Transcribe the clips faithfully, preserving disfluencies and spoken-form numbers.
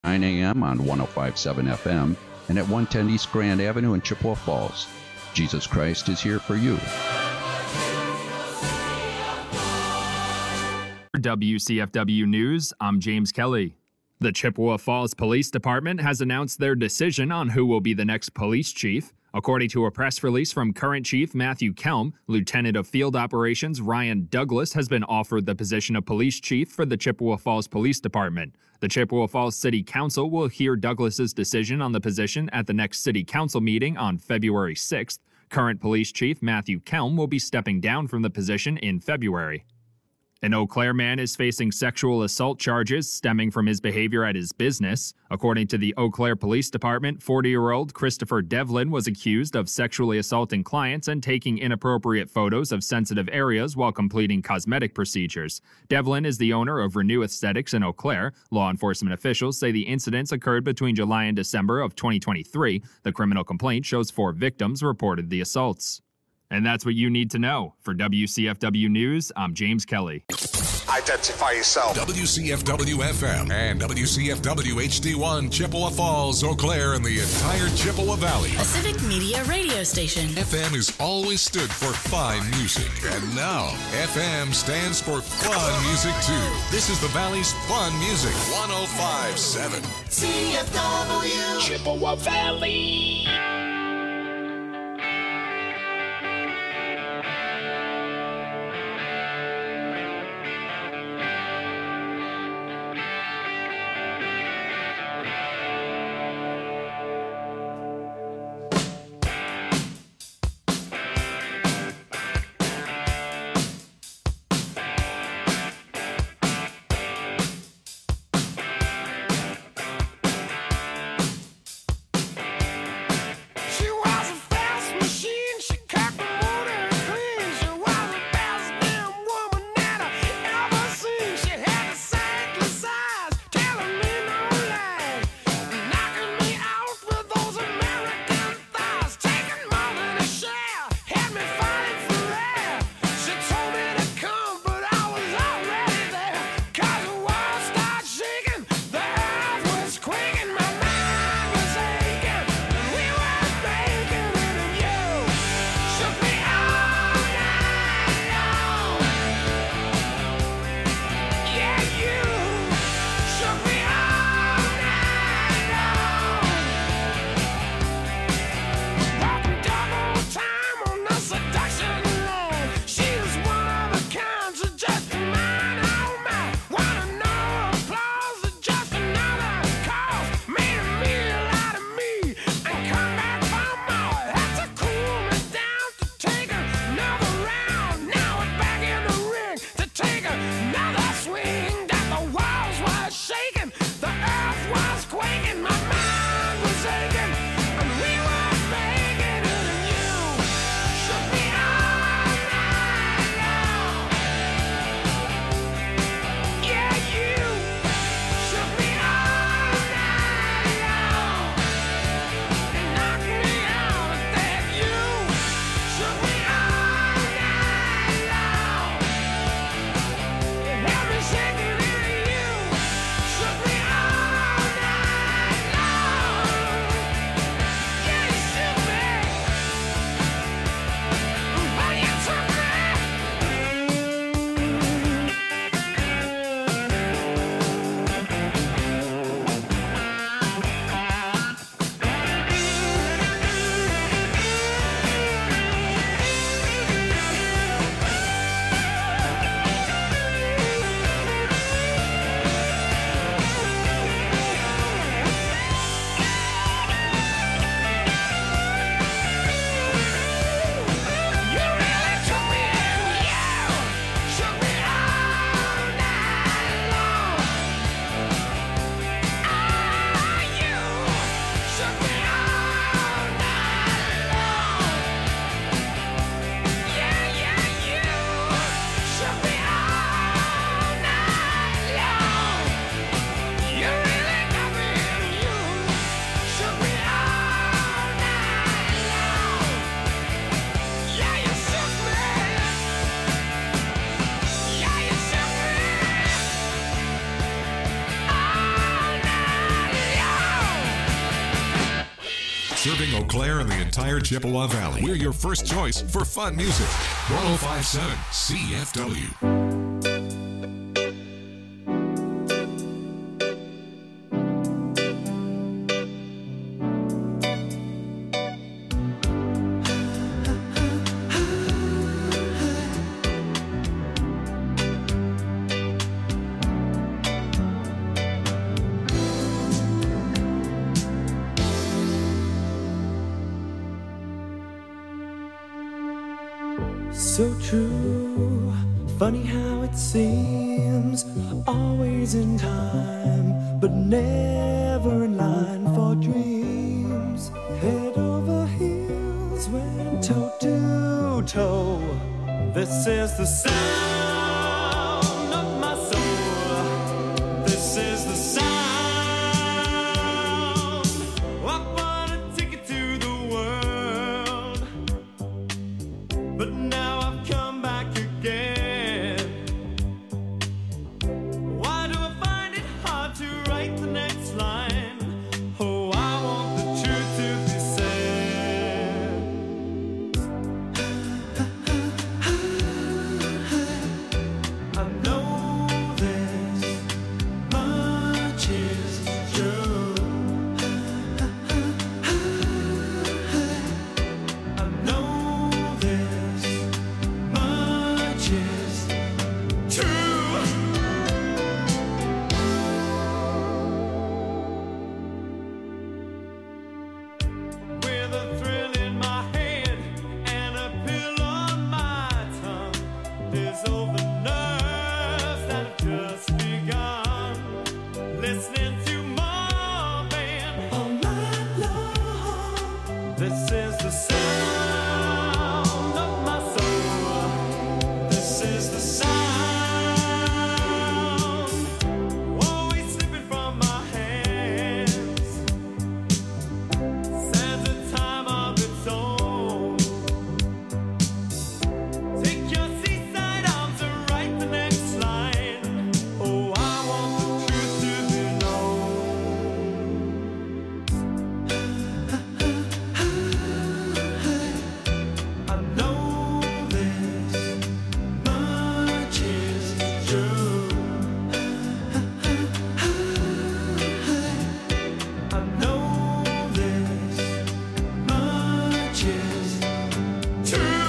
nine a.m. on one oh five point seven F M and at one ten East Grand Avenue in Chippewa Falls. Jesus Christ is here for you. For W C F W News, I'm James Kelly. The Chippewa Falls Police Department has announced their decision on who will be the next police chief. According to a press release from current Chief Matthew Kelm, Lieutenant of Field Operations Ryan Douglas has been offered the position of police chief for the Chippewa Falls Police Department. The Chippewa Falls City Council will hear Douglas's decision on the position at the next City Council meeting on February sixth. Current Police Chief Matthew Kelm will be stepping down from the position in February. An Eau Claire man is facing sexual assault charges stemming from his behavior at his business. According to the Eau Claire Police Department, forty-year-old Christopher Devlin was accused of sexually assaulting clients and taking inappropriate photos of sensitive areas while completing cosmetic procedures. Devlin is the owner of Renew Aesthetics in Eau Claire. Law enforcement officials say the incidents occurred between July and December of twenty twenty-three. The criminal complaint shows four victims reported the assaults. And that's what you need to know. For W C F W News, I'm James Kelly. Identify yourself. W C F W F M and W C F W H D one, Chippewa Falls, Eau Claire, and the entire Chippewa Valley. A Civic Media radio station. F M has always stood for fine music. And now, F M stands for fun music, too. This is the Valley's fun music. one oh five point seven. C F W. Chippewa Valley. Serving Eau Claire and the entire Chippewa Valley. We're your first choice for fun music. one oh five point seven C F W. So true, funny how it seems, always in time, but never in line for dreams. Head over heels, went toe to toe. This is the sound of my soul. This is the sound. I want a ticket to the world, but now I've come back again. Why do I find it hard to write the next line? Oh, I want the truth to be said. I know this much is true. I know this much is true. With a thrill in my head and a pill on my tongue, there's over nerves that have just begun. Listening to Marvin all night long. This is the sound of my soul. This is the sound. Always slipping from my hands. Stands a time of its own. Take your seaside arms and write the next line. Oh, I want the truth to be known. I know this much is true. I know this much is true.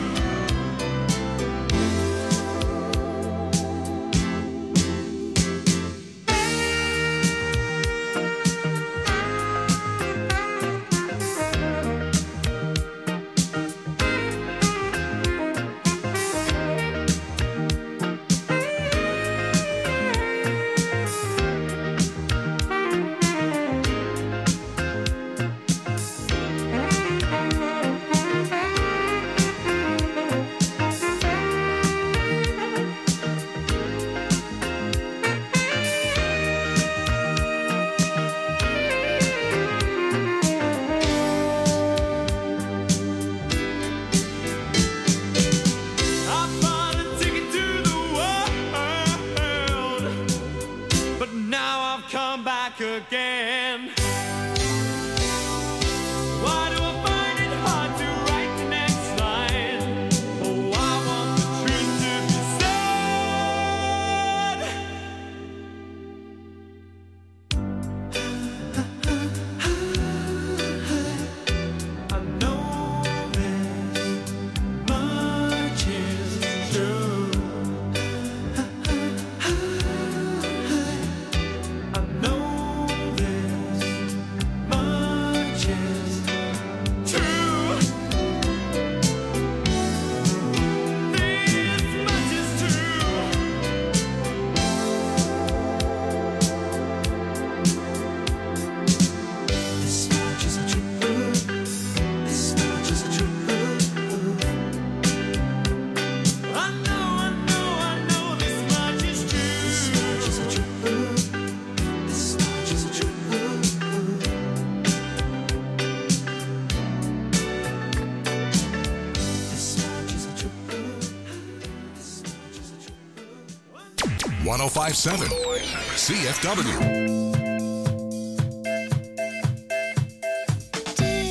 I bought a ticket to the world, but now I've come back again. Why do I find it hard to write the next line? Oh, I want the truth to be said. I know this much is true. I know this much is true. This much is true. This much is true. This much is true. I know, I know, I know this much is true. This much is true. This much is true. This much is true. This much is true. one oh five point seven C F W. Did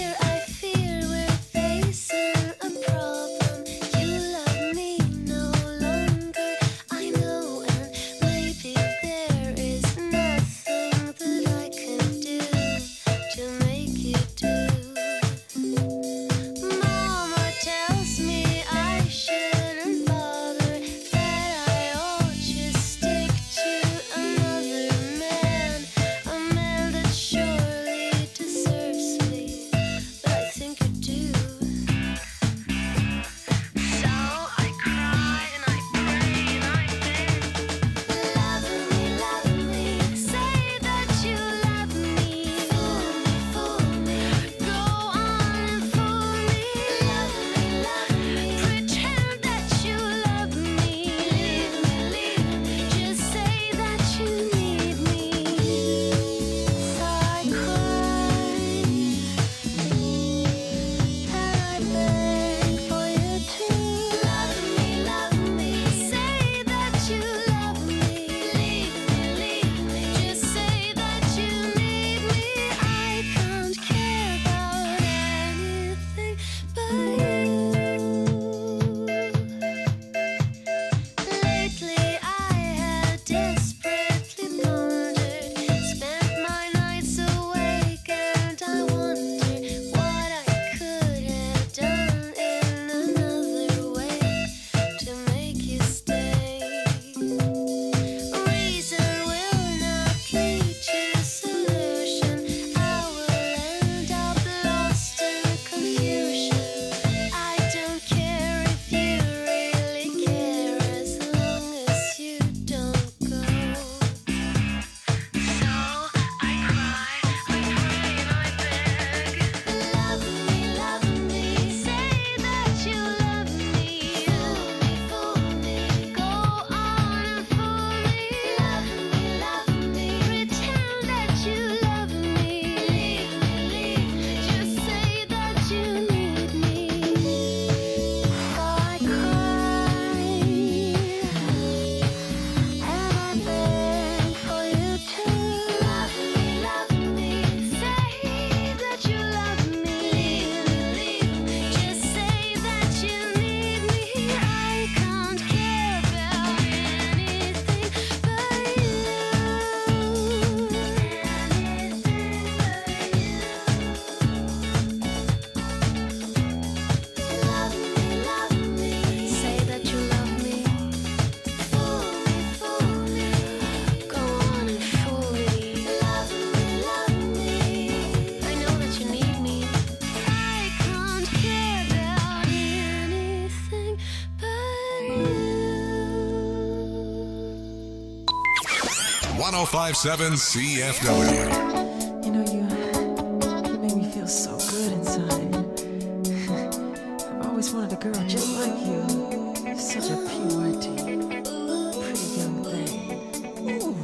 oh five seven C F W. You know, you, you make me feel so good inside. I've always wanted a girl just like you. You're such a P Y T, pretty young thing. Ooh.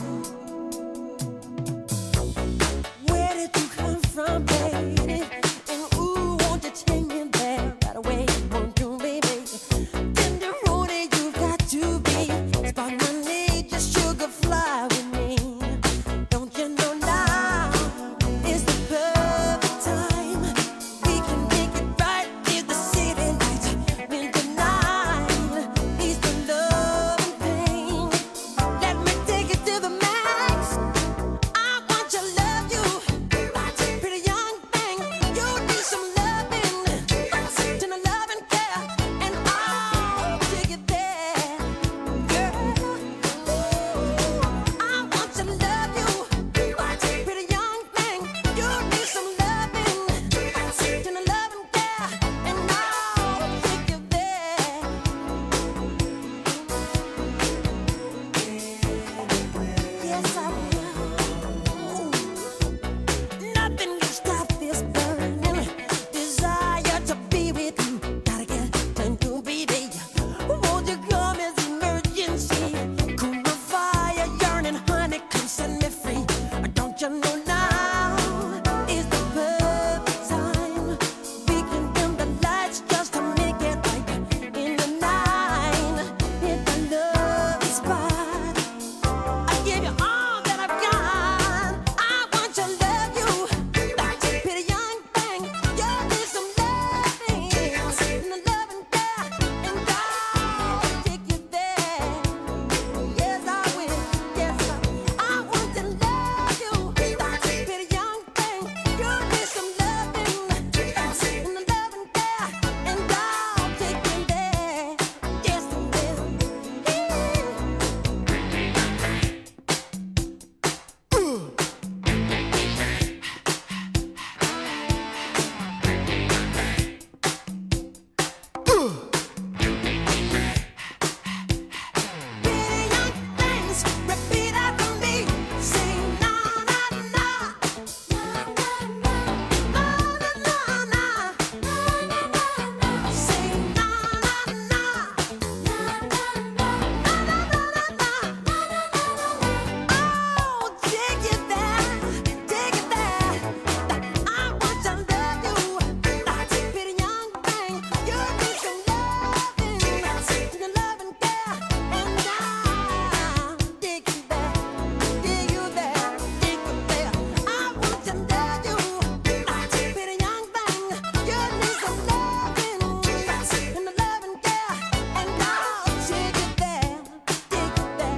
Where did you come from, baby? And ooh, won't you take me there right away? Won't you, baby? Tender roadie, you got to be. Spark my need, just sugar fly with me. Don't you know now is the perfect time? We can make it right in the city lights. When the night is the love and pain. Let me take it to the max. I want to love you, pretty young thing. You need some loving, tender love and care, and I'll take it there, girl. I want to love you, pretty young thing. You need some loving, tender love and care, and I'll take you there. Yes, I will. Nothing can stop this burning desire to be with you. Gotta get to you, baby. Won't you come as emergency? Cool my fire, yearning, honey, come set me free. Don't you know now is the perfect time? We can dim the lights just to make it right in the night. Hit the love spot. I give you all that I've got. I want to love you, pretty young thing. You need some loving, and the love and care, and I'll take you there. Yes, I will. Yes, I will. I want to love you, pretty young thing. You need some loving, and the love and care, and I'll take you there. Yes, I will. Pretty young things, repeat after me. Sing na na na, na na na, na na na. Sing na na na, na na na. Oh, take it there, take it there. I want to love you, pretty young thing. You need some loving, the love and care, and I'll take you there, take you there, take you there. I want to love you, pretty young thing. You need some loving, and the love and care, and I'll take you there, take you there.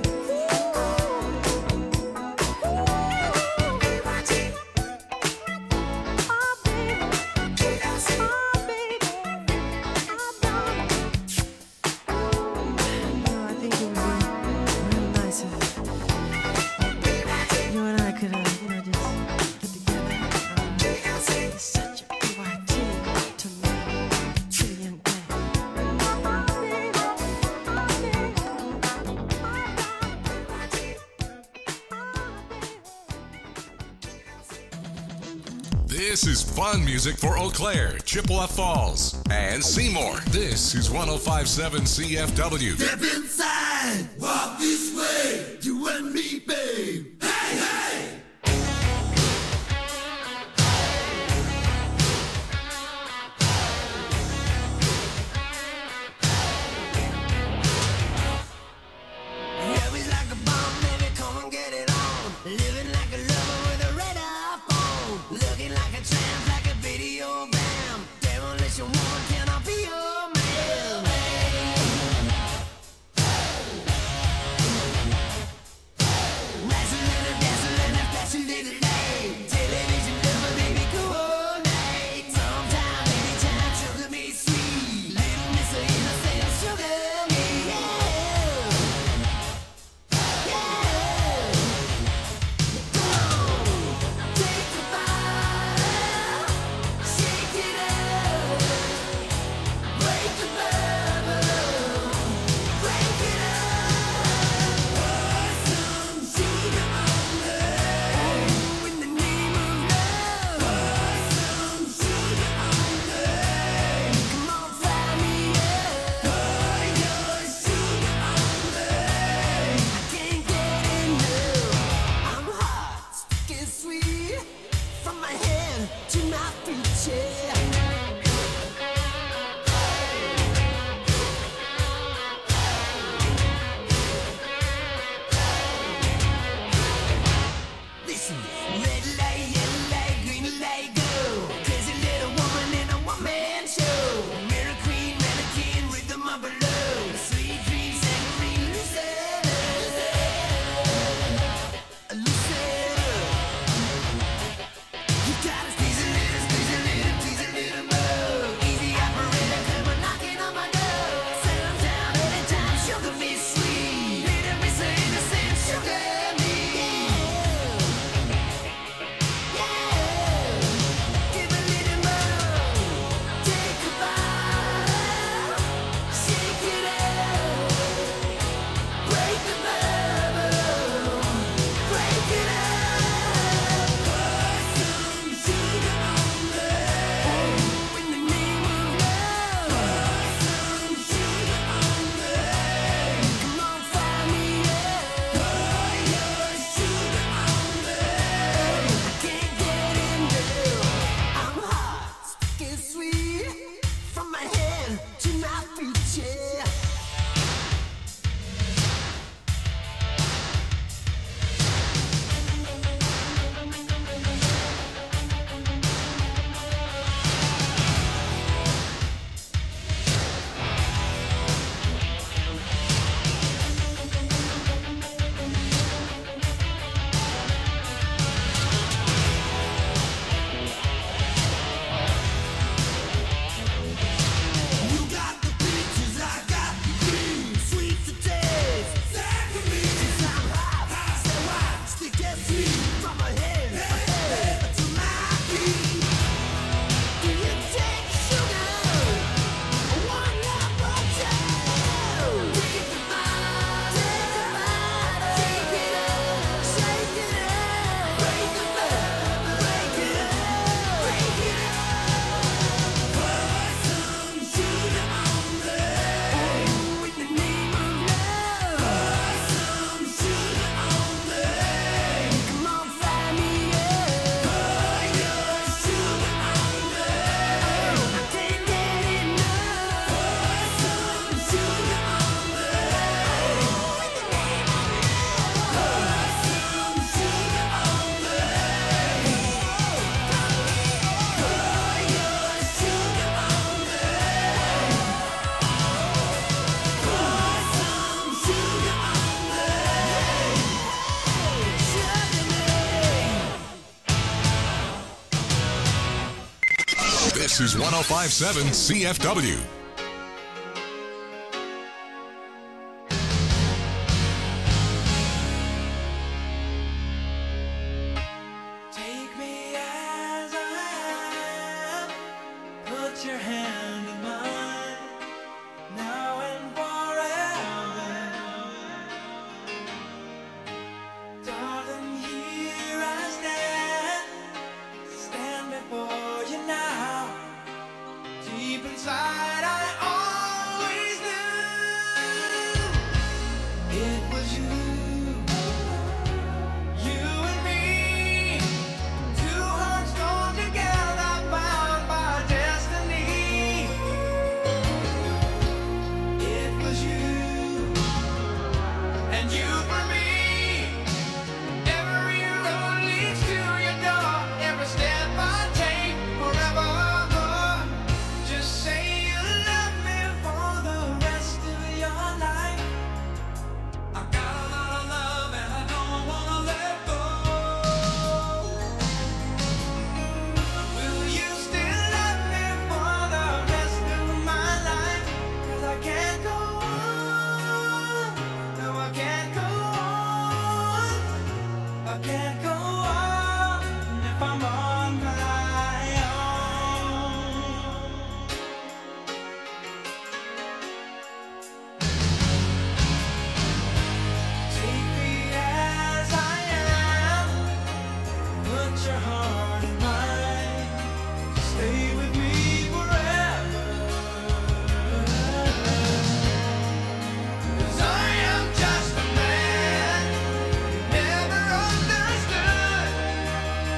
Oh, baby, oh, baby, I think it would be real nice if you and I could, uh, you know, just get together. Uh, it's such a P Y T to me, pretty young thing. This is fun music for Eau Claire, Chippewa Falls, and Seymour. This is one oh five seven C F W. Step inside, walk this way, you and me, babe. Hey, hey! Always like a bomb, baby, come and get it on. Living like a lover with a radar phone. Looking like a tramp, like a video bam. Demolition woman, can I be your man? sweet from my head to my feet, yeah. Listen, red light, yellow light, green light, go. Crazy little woman in a one-man show. Mirror queen, mannequin, rhythm of her love. Sweet dream, saccharine, Lucetta. Lucetta. You gotta squeeze a little, squeeze a little, tease a little more. Easy operator, come on knocking on my door. Settle down anytime, sugar me sweet. Little miss innocent, sugar me. Give a little more, take a bite, shake it up, break the bubble, break it up. Put some sugar on me, in the name of love. Put some sugar on me, come on, find me up. Put your sugar on me, I can't get enough. I'm hot, sticky sweet, from my head to my feet, yeah. You got the peaches, I got the cream, sweet to taste. Since I'm hot, so I stick that sweet from my head to my feet. Do you take sugar? One number two. Take a bite, take a bite, shake it up, shake it up, break the bubble, break it up, break it up. Put some sugar on me, in the name of love. Put some sugar on me, come on, find me up. Put your sugar on me, I can't get enough. Put some sugar on me, in the name of love. Put some sugar on me, put your sugar on me. Put some sugar on me, sugar me. This is one oh five point seven C F W. Take me as I am. Put your hand in mine. Now and forever. Darling, here I stand. Stand before you now. Deep inside, I always knew it was you. You and me, two hearts joined together, bound by destiny. It was you, and you for me. Every road leads to your door. Every step I take, forevermore. Just say you love me for the rest of your life. I got a lot of love and I don't wanna let go. Will you still love me for the rest of my life? 'Cause I can't go on. No, I can't go on. I can't go on if I'm on my own. Take me as I am. Put your heart in mine. Stay with me forever. 'Cause I am just a man. Never understood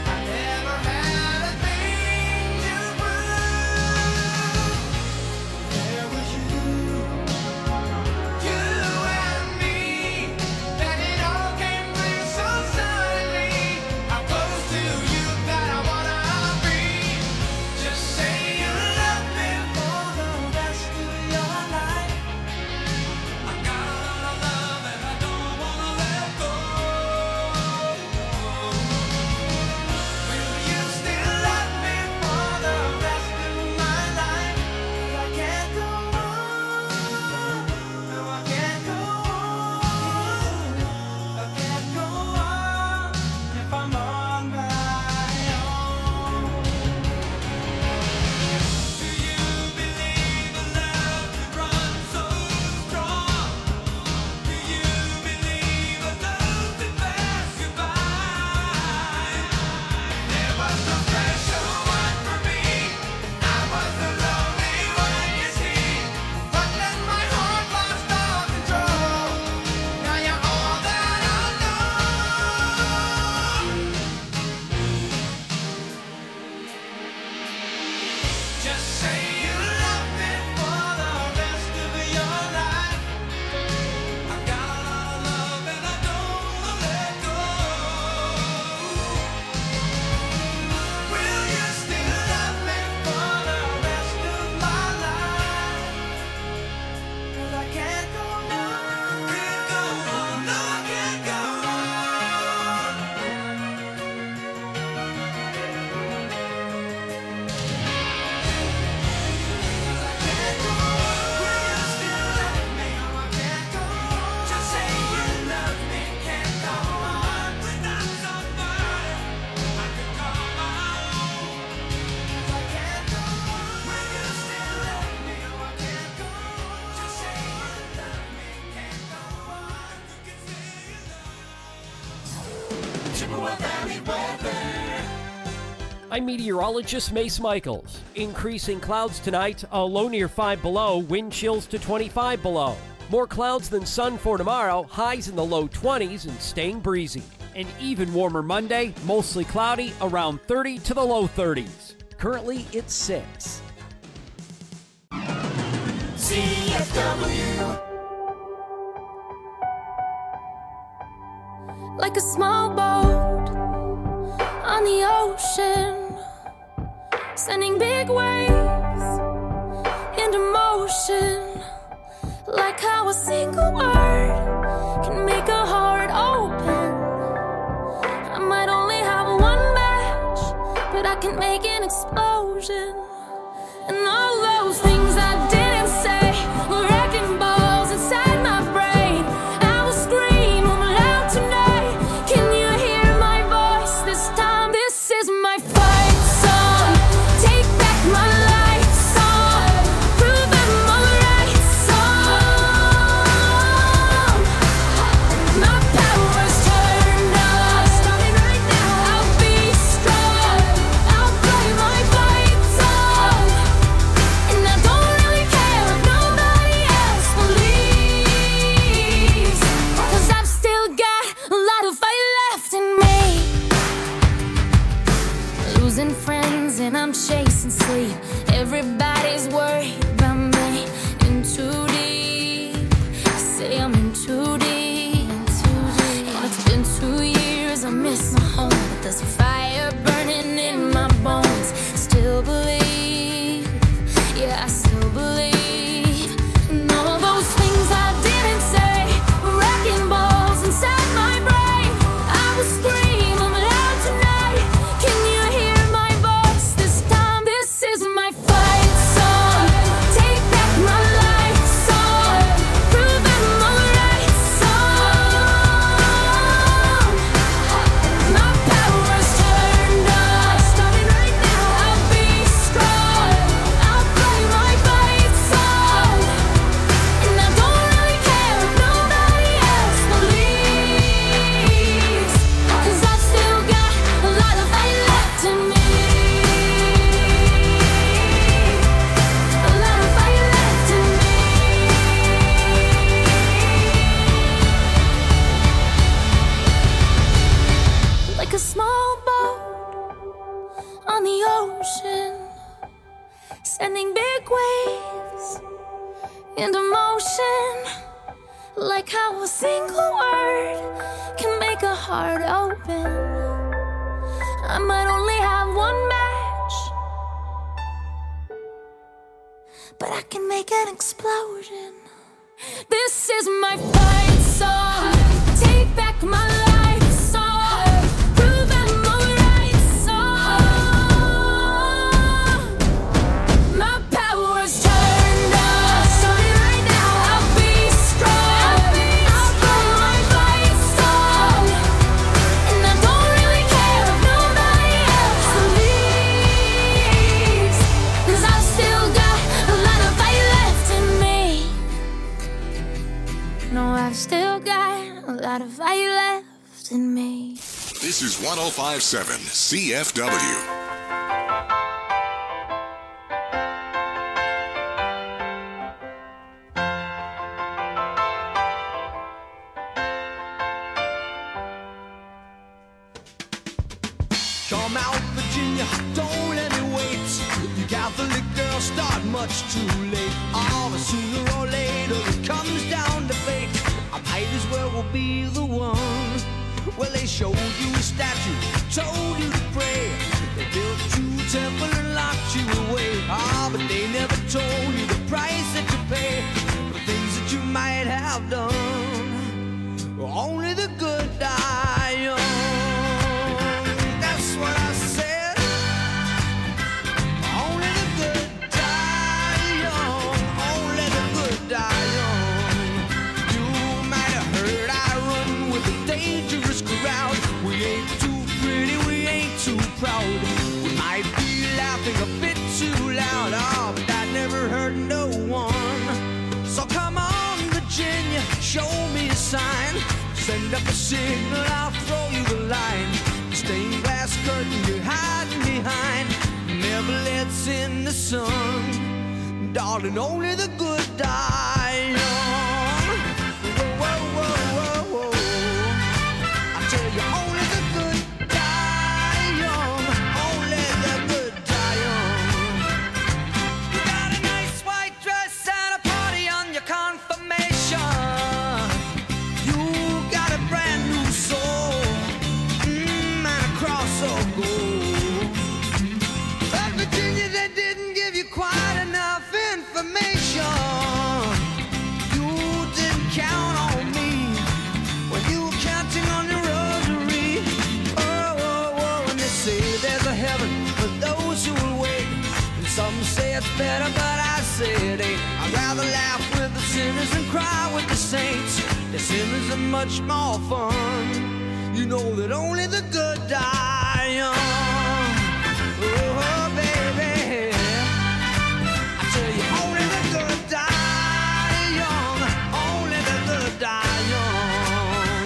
I'm meteorologist Mace Michaels. Increasing clouds tonight, a low near five below, wind chills to twenty-five below. More clouds than sun for tomorrow, highs in the low twenties and staying breezy. An even warmer Monday, mostly cloudy, around thirty to the low thirties. Currently, it's six. C F W. Like a small boat on the ocean, sending big waves into motion. Like how a single word can make a heart open. I might only have one match, but I can make an explosion. And all those things I didn't say were wrecking balls inside my brain. I will scream loud tonight. Can you hear my voice this time? This is my fight song. Take back my life song. Prove I'm alright song. My power's turned on. Starting right now. I'll be strong. I'll play my fight song. And I don't really care if nobody else believes. 'Cause I've still got a lot of fight left in me. Losing friends and I'm chasing sleep. Everybody's worried about me. In too deep. Say I'm in too deep. And it's been two years. I miss my home, but there's a fire burning in my bones. Still believe. Yeah, I still believe. And all those things I didn't say were wrecking balls inside my brain. I will scream loud tonight. Can you hear my voice this time? This is my fight song. Take back my life song. Prove I'm alright song. My power's turned on. Starting right now. I'll be strong. I'll play my fight song. And I don't really care if nobody else believes. 'Cause I've still got a lot of fight left in me. A lot of fight left in me. Like a small boat on the ocean, sending big waves into motion. Like how a single word can make a heart open. I might only have one match, but I can make an explosion. This is my fight song. Take back my life song. Prove I'm alright song. My power's turned on. Starting right now. I'll be strong. I'll play my fight song. And I don't really care if nobody else believes. 'Cause I've still got a lot of fight left in me. No, I've still got a lot of fight left in me. This is one oh five point seven C F W. Come out, Virginia, don't let me wait. You Catholic girls start much too late. Oh, but sooner or later it comes down to fate. I might as well will be the one. Well, they showed you a statue, told you to pray. They built you a temple and locked you away. Ah, but they never told you the price that you pay for the things that you might have done. Only the good die young. That's what I said. Only the good die young. Only the good die young. You might have heard I run with a dangerous crowd. We ain't too pretty, we ain't too proud. We might be laughing a bit too loud. Oh, but that never hurt no one. So come on, Virginia, show me a sign. Send up a signal, I'll throw you the line. Stained glass curtain you're hiding behind. triplets in the sun. Darling, only the good die young. Whoa, whoa, whoa, whoa, whoa. I tell you, only the good die young. Only the good die young. You got a nice white dress at a party on your confirmation. You got a brand new soul, mm, and a cross of gold. But Virginia, they didn't give you quite enough information. You didn't count on me when you were counting on your rosary. Oh, oh, oh, and they say there's a heaven for those who will wait. And some say it's better, but I say it ain't. I'd rather laugh with the sinners than cry with the saints. The sinners are much more fun. You know that only the good die young. Oh, baby, I tell you, only the good die young. Only the good die young.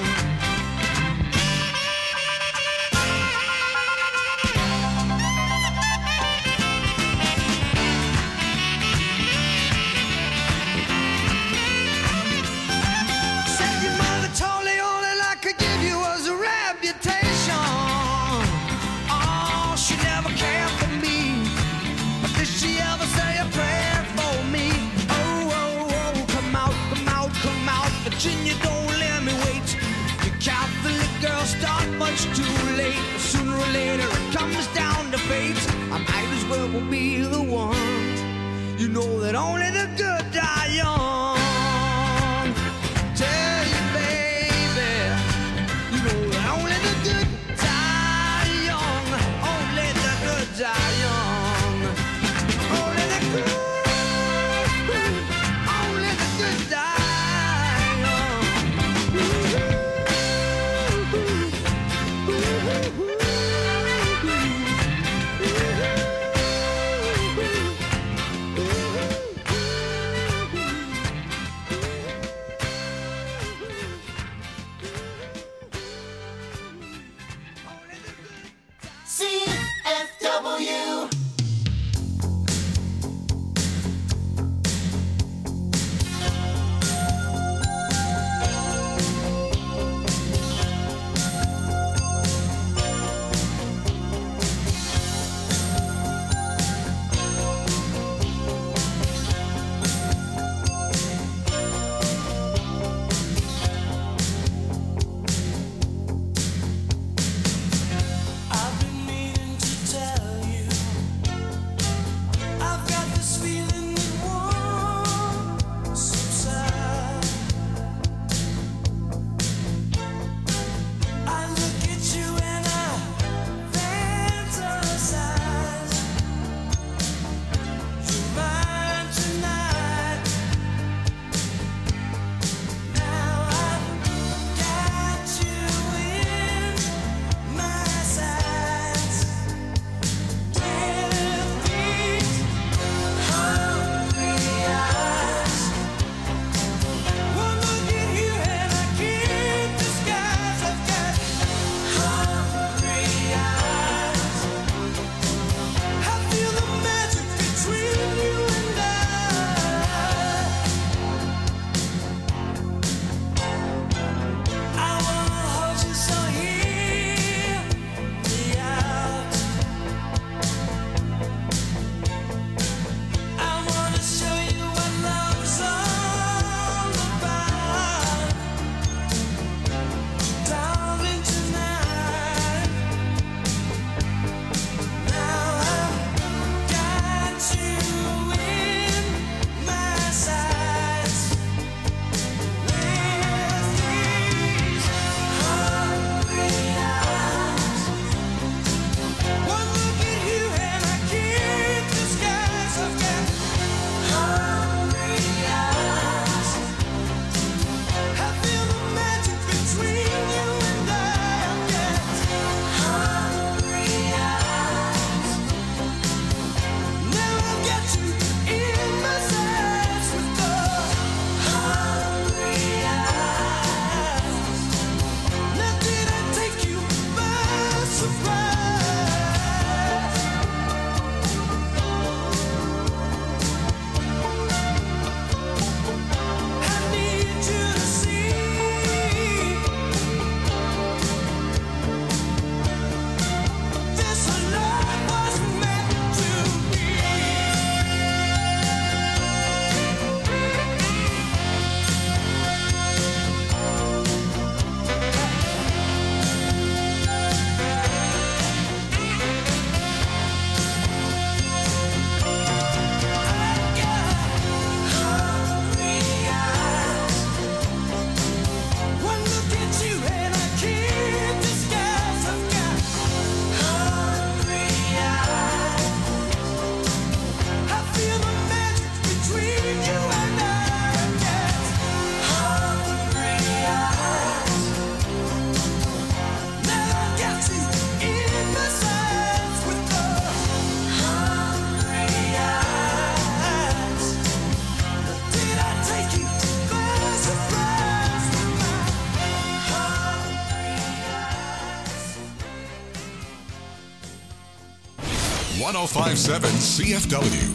Said your mother told you all that I could give you was a reputation. Oh, she never cared for me. But did she ever say a prayer for me? Oh, oh, oh, come out, come out, come out. Virginia, don't let me wait. You Catholic girls start much too late. Sooner or later it comes down to fate. I might as well be the one. You know that only the good die young. Tell you, baby, you know that only the good die young. Only the good die young. Only the good, only the good die young. one oh five point seven C F W.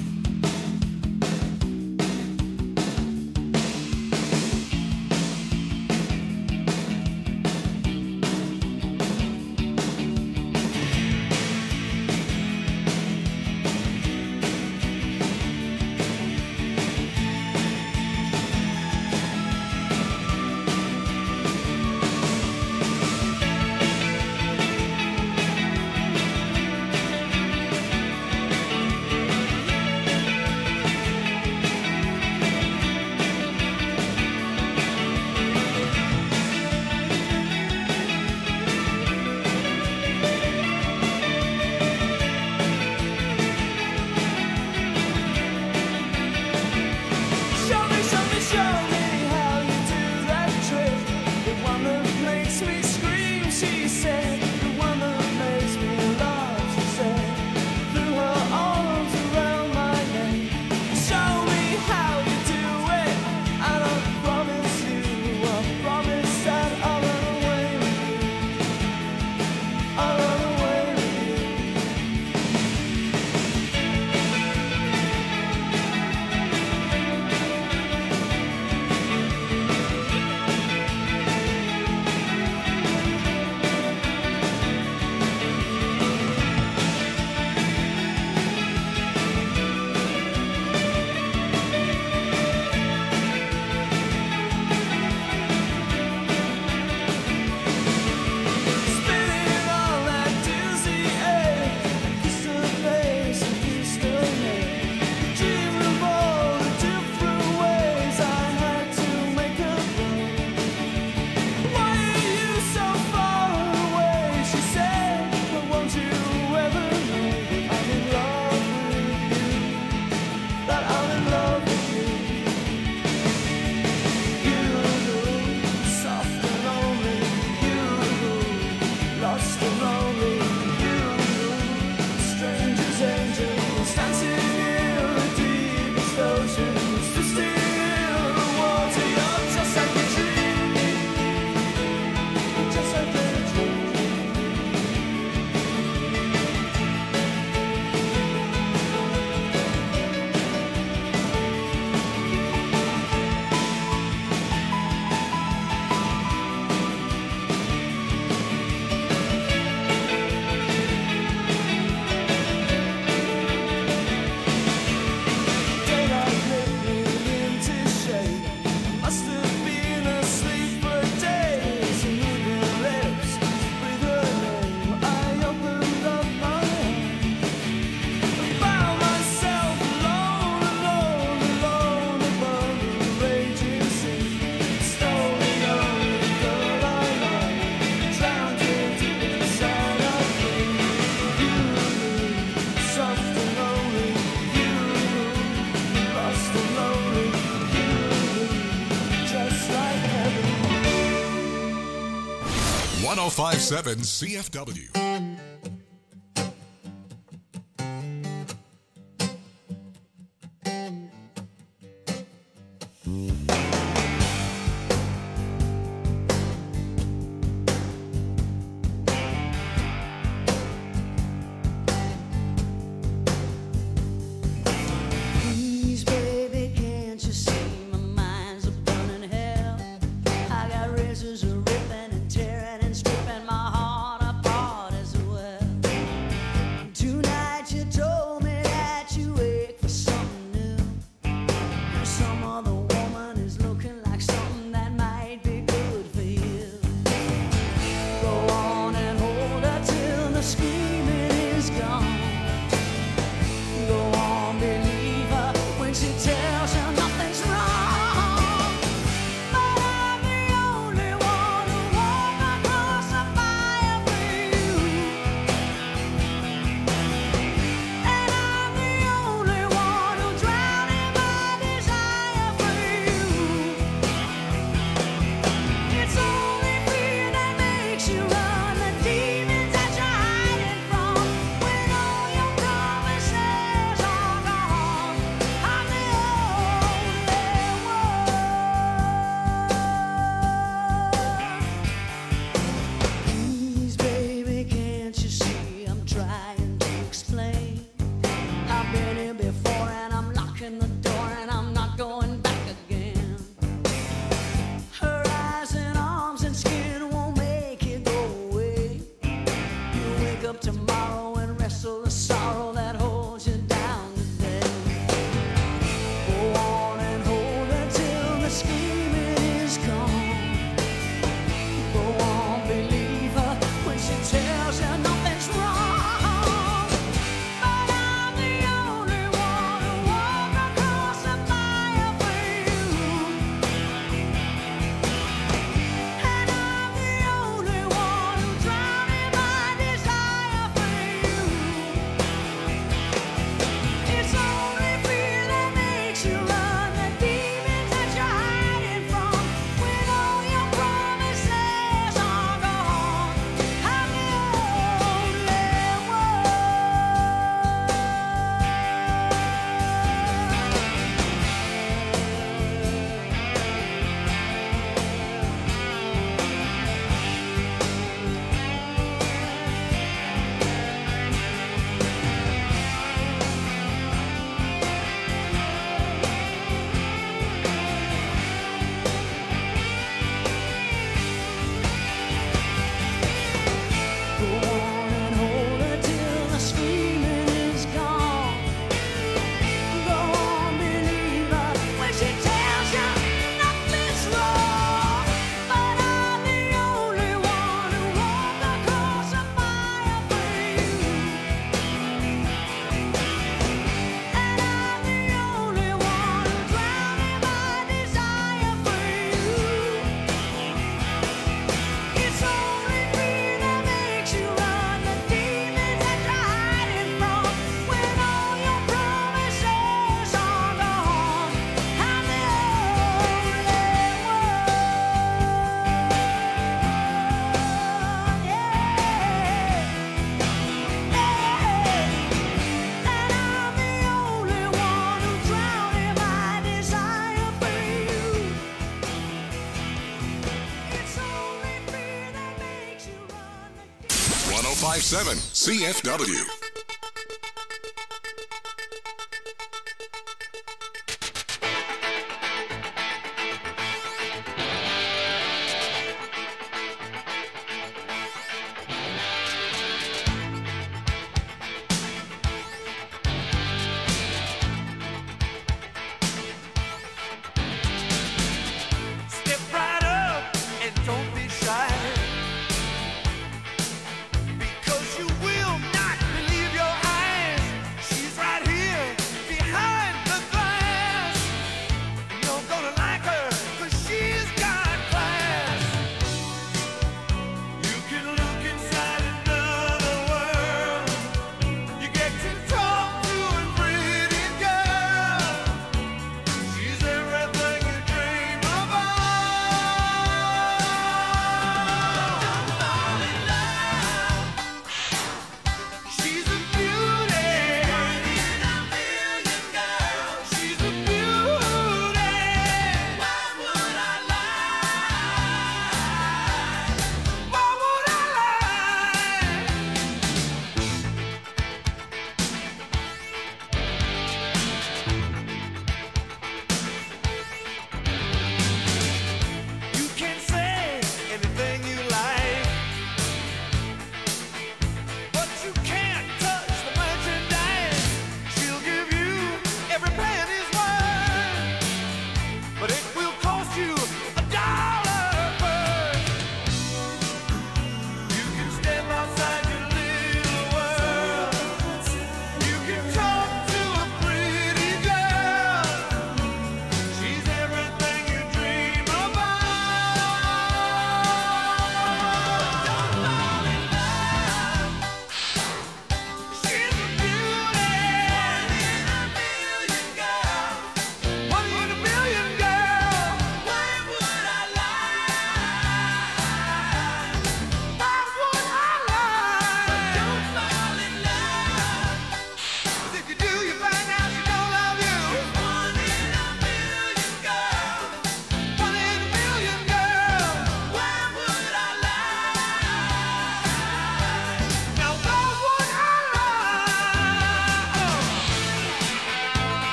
one oh five point seven C F W. Please, baby, can't you see my mind's a burning hell? I got razors a ripping and tearing and stripping my heart apart as wrestle the sorrow that holds you down today. Go on and hold her till the screaming is gone. Go on, believe her when she tells you nothing's wrong. But I'm the only one who walk across the fire for you. And I'm the only one who drowned in my desire for you. It's only fear that makes you run, the demons that you're hiding from. When all your promises are gone, I'm the only one. Go on and hold her till the screaming is gone. Go on, believe her when she tells you nothing's wrong. But I'm the only one who walked across the fire for you. And I'm the only one who drowned in my desire for you. It's only fear that makes you run, the demons that you're hiding from. When all your promises are gone, I'm the only one. Yeah, and I'm the only one who drowned in my desire for you. It's only fear that makes you run. one oh five point seven C F W. Step right up and don't be shy, because you will not believe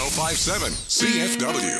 five seven C F W.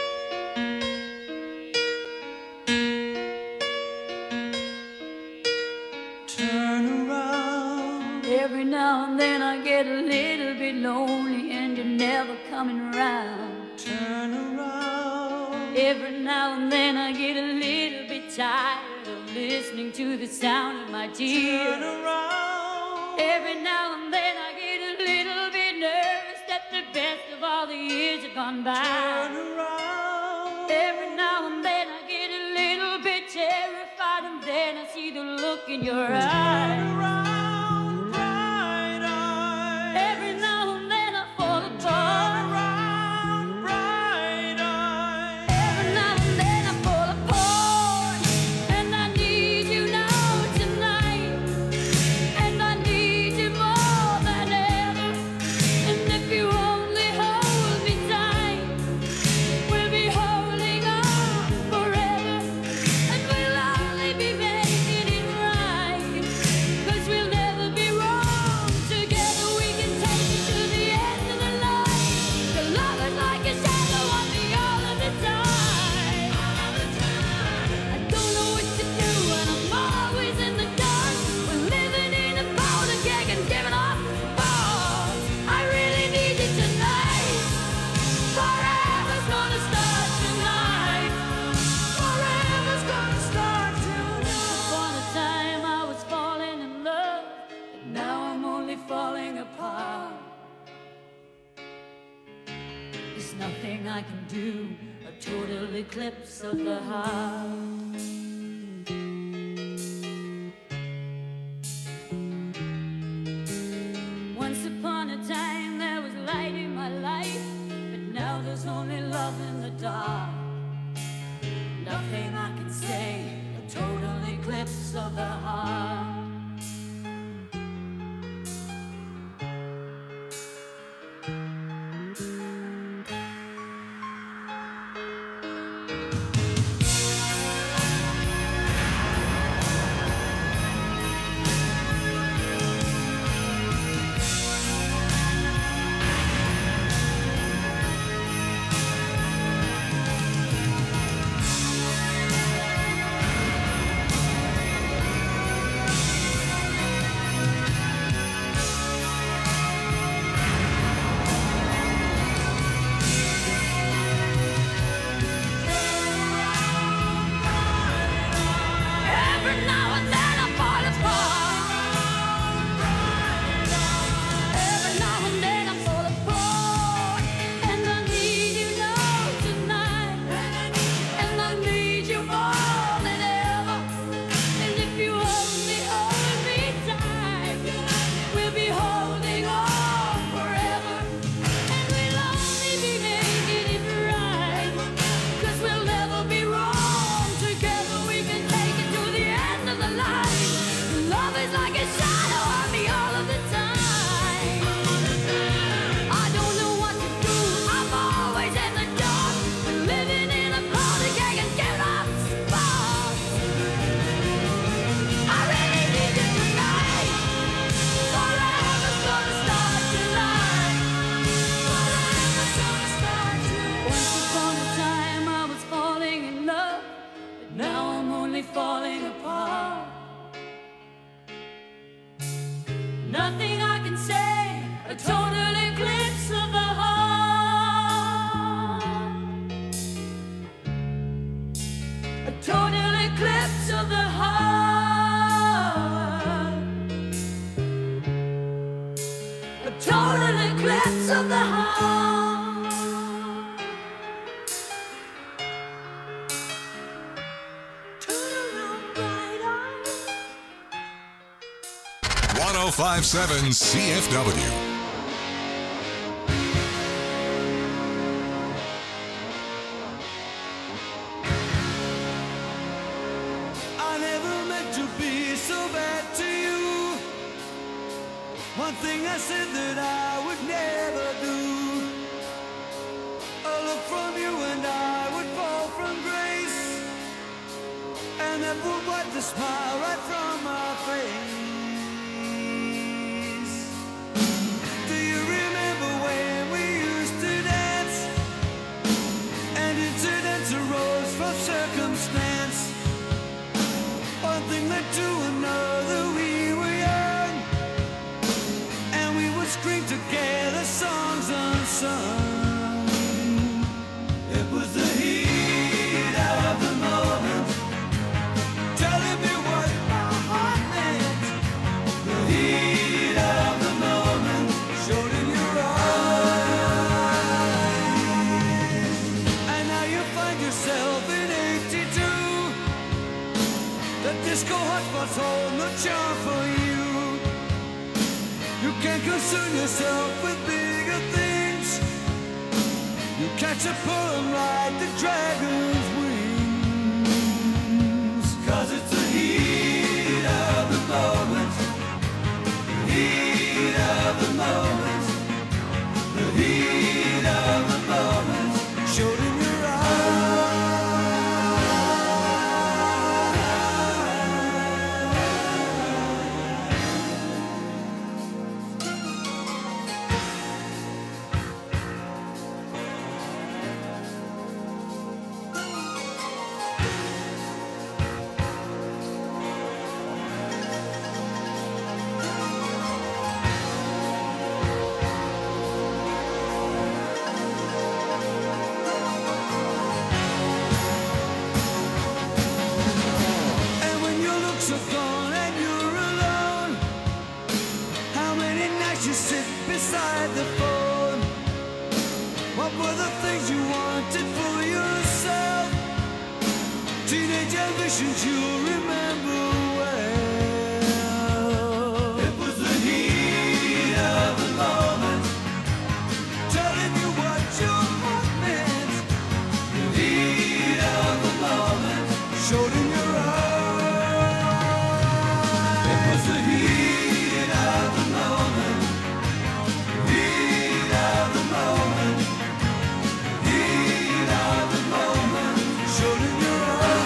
Turn around. Every now and then I get a little bit lonely and you're never coming around. Turn around. Every now and then I get a little bit tired of listening to the sound of my tears. Turn around. Every now and then I get a little bit nervous that the best of all the years have gone by. Turn around. Every now and then I get a little bit terrified and then I see the look in your eyes. Turn around, bright eyes. Every now and then I fall apart. Turn around, bright eyes. Every now and then I fall apart. And I need you now tonight. And I need you more than ever. And if you only hold me tight, we'll be holding on forever. And we'll only be making it right. 'Cause we'll never be wrong. Together we can take it to the end of the line. The love is like a shadow on me all of the time. I don't know what to do and I'm always in the dark. We're living in a powder keg and giving off balls. I really need you tonight. Forever's gonna start tonight. Forever's gonna start tonight. Upon a time I was falling in love, but now I'm only falling apart. There's nothing I can do, a total eclipse of the heart. Once upon a time there was light in my life, but now there's only love in the dark. Nothing I can say, a total eclipse of the heart. Every now and then I fall apart. Every now and then I fall apart. And I need you now tonight. And I need you more than ever. And if you only hold me tight, we'll be holding on forever. And we'll only be making it right. 'Cause we'll never be wrong. Together we can take it to the end of the line. Love is like a shadow on me all of the time. I don't know what to do, I'm always in the dark. Living in a powder keg and giving off sparks. I really need you tonight. Forever's gonna start tonight. Forever's gonna start tonight. Once upon a time I was falling in love, but now I'm only falling apart. Nothing I can say, a total eclipse of the heart. A total eclipse of the heart. A total eclipse of the heart. Turn around, bright eyes. one oh five point seven C F W. I never meant to be so bad to you. One thing I said that I would never do. A look from you and I would fall from grace. And that would wipe the smile right from my face. Do you remember when we used to dance? scream together songs unsung. It was the heat of the moment, telling me what my heart meant. The heat of the moment showed in your eyes. And now you find yourself in eighty-two. The disco hotspots hold no charm for you. You can't concern yourself with bigger things. You catch a poem like the dragon's wings. Cause it's the heat of the moment. The heat of the moment. The heat of the moment showed in your beside the phone. What were the things you wanted for yourself? Teenage ambitions you'll remember well. It was the heat of the moment, telling you what your heart meant. The heat of the moment showed in your eyes. It was the heat of the moment. Heat of the moment, heat of the moment, showed in your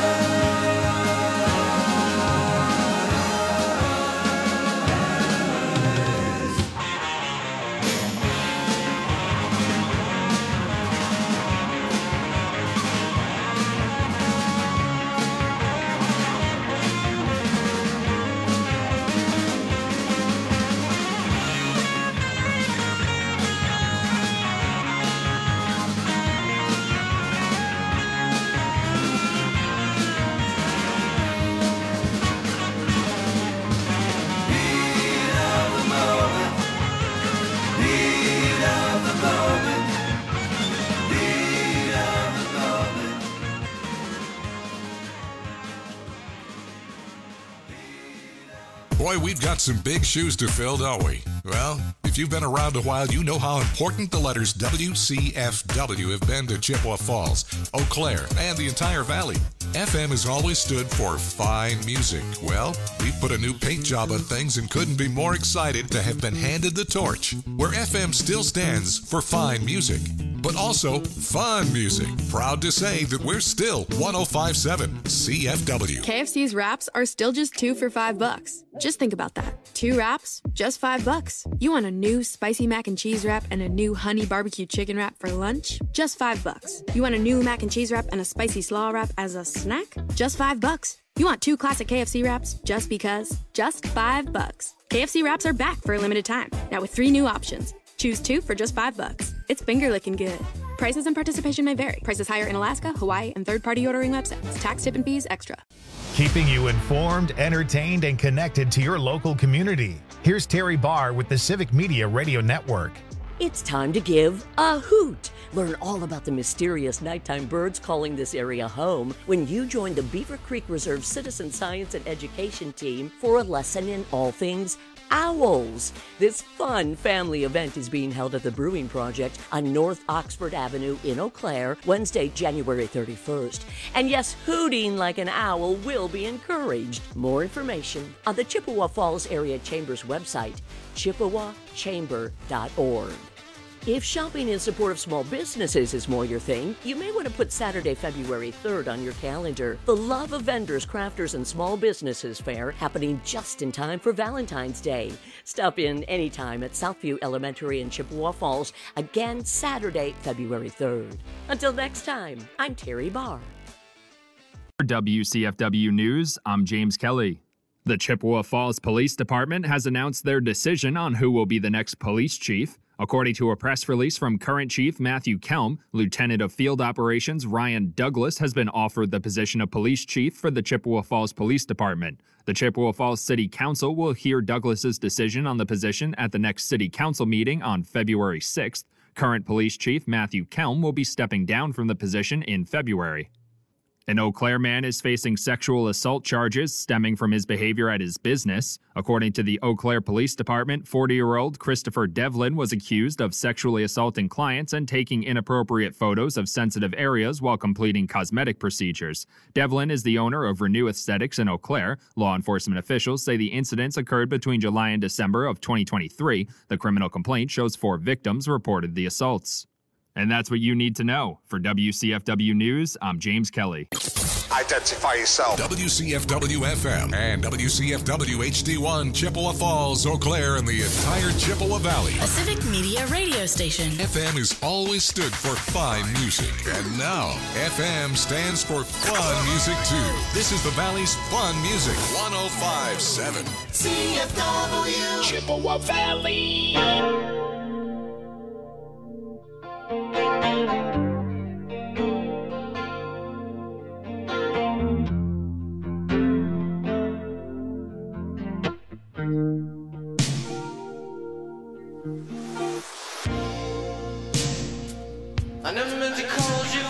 Boy, we've got some big shoes to fill, don't we? Well, if you've been around a while, you know how important the letters W C F W have been to Chippewa Falls, Eau Claire, and the entire valley. F M has always stood for fine music. Well, we've put a new paint job on things and couldn't be more excited to have been handed the torch, where F M still stands for fine music, but also fun music. Proud to say that we're still one oh five point seven C F W. K F C's wraps are still just two for five bucks. Just think about that. Two wraps, just five bucks. You want a new spicy mac and cheese wrap and a new honey barbecue chicken wrap for lunch? Just five bucks. You want a new mac and cheese wrap and a spicy slaw wrap as a snack? Just five bucks. You want two classic K F C wraps just because? Just five bucks. K F C wraps are back for a limited time, now with three new options. Choose two for just five bucks. It's finger licking good. Prices and participation may vary. Prices higher in Alaska, Hawaii, and third-party ordering websites. Tax, tip, and fees extra. Keeping you informed, entertained, and connected to your local community. Here's Terry Barr with the Civic Media Radio Network. It's time to give a hoot. Learn all about the mysterious nighttime birds calling this area home when you join the Beaver Creek Reserve Citizen Science and Education team for a lesson in all things owls. This fun family event is being held at the Brewing Project on North Oxford Avenue in Eau Claire, Wednesday, January thirty-first. And yes, hooting like an owl will be encouraged. More information on the Chippewa Falls Area Chamber's website, chippewa chamber dot org. If shopping in support of small businesses is more your thing, you may want to put Saturday, February third on your calendar. The Love of Vendors, Crafters, and Small Businesses Fair happening just in time for Valentine's Day. Stop in anytime at Southview Elementary in Chippewa Falls, again Saturday, February third. Until next time, I'm Terry Barr. For W C F W News, I'm James Kelly. The Chippewa Falls Police Department has announced their decision on who will be the next police chief. According to a press release from current chief Matthew Kelm, Lieutenant of Field Operations Ryan Douglas has been offered the position of police chief for the Chippewa Falls Police Department. The Chippewa Falls City Council will hear Douglas's decision on the position at the next City Council meeting on February sixth. Current police chief Matthew Kelm will be stepping down from the position in February. An Eau Claire man is facing sexual assault charges stemming from his behavior at his business. According to the Eau Claire Police Department, forty-year-old Christopher Devlin was accused of sexually assaulting clients and taking inappropriate photos of sensitive areas while completing cosmetic procedures. Devlin is the owner of Renew Aesthetics in Eau Claire. Law enforcement officials say the incidents occurred between July and December of twenty twenty-three. The criminal complaint shows four victims reported the assaults. And that's what you need to know. For W C F W News, I'm James Kelly. Identify yourself. W C F W F M and W C F W H D one, Chippewa Falls, Eau Claire, and the entire Chippewa Valley. A Civic Media radio station. F M has always stood for fine music. And now, F M stands for fun music, too. This is the Valley's fun music. one oh five point seven. C F W Chippewa Valley. I never meant to call you.